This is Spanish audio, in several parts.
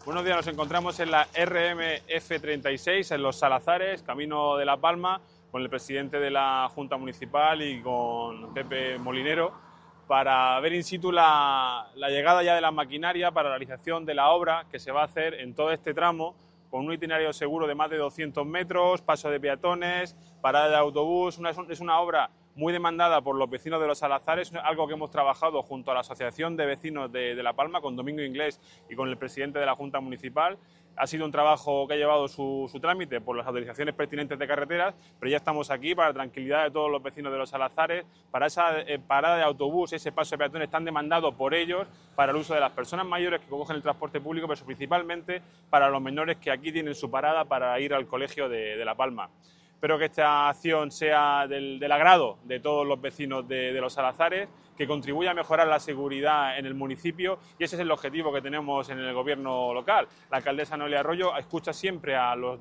Buenos días, nos encontramos en la RMF36 en Los Salazares, camino de La Palma, con el presidente de la Junta Municipal y con Pepe Molinero, para ver in situ la llegada ya de la maquinaria para la realización de la obra que se va a hacer en todo este tramo, con un itinerario seguro de más de 200 metros, paso de peatones, parada de autobús. Es una obra muy demandada por los vecinos de Los Salazares, algo que hemos trabajado junto a la Asociación de Vecinos de La Palma, con Domingo Inglés y con el presidente de la Junta Municipal. Ha sido un trabajo que ha llevado su trámite por las autorizaciones pertinentes de carreteras, pero ya estamos aquí para la tranquilidad de todos los vecinos de Los Salazares, para esa parada de autobús, ese paso de peatones tan demandado por ellos, para el uso de las personas mayores que cogen el transporte público, pero principalmente para los menores que aquí tienen su parada para ir al colegio de La Palma. Espero que esta acción sea del agrado de todos los vecinos de Los Salazares, que contribuya a mejorar la seguridad en el municipio, y ese es el objetivo que tenemos en el gobierno local. La alcaldesa Noelia Arroyo escucha siempre a los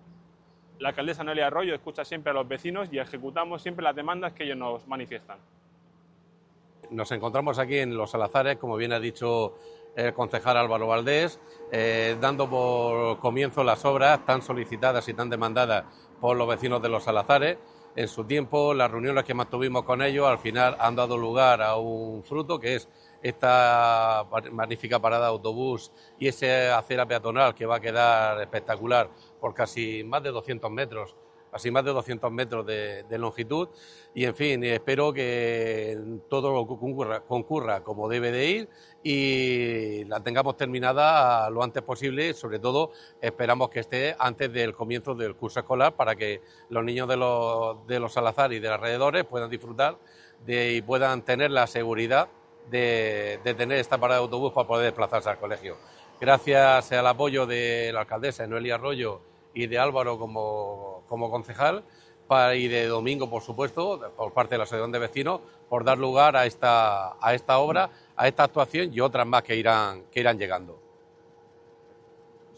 vecinos y ejecutamos siempre las demandas que ellos nos manifiestan. Nos encontramos aquí en Los Salazares, como bien ha dicho el concejal Álvaro Valdés, dando por comienzo las obras tan solicitadas y tan demandadas por los vecinos de Los Salazares. En su tiempo, las reuniones que mantuvimos con ellos al final han dado lugar a un fruto, que es esta magnífica parada de autobús y esa acera peatonal que va a quedar espectacular por casi más de 200 metros. Casi más de 200 metros de longitud, y en fin, espero que todo lo concurra como debe de ir y la tengamos terminada lo antes posible. Sobre todo esperamos que esté antes del comienzo del curso escolar, para que los niños de los Salazares y de alrededores puedan disfrutar y puedan tener la seguridad de tener esta parada de autobús para poder desplazarse al colegio. Gracias al apoyo de la alcaldesa Noelia Arroyo y de Álvaro como concejal, y de Domingo, por supuesto, por parte de la Asociación de Vecinos, por dar lugar a esta obra, a esta actuación y otras más que irán llegando.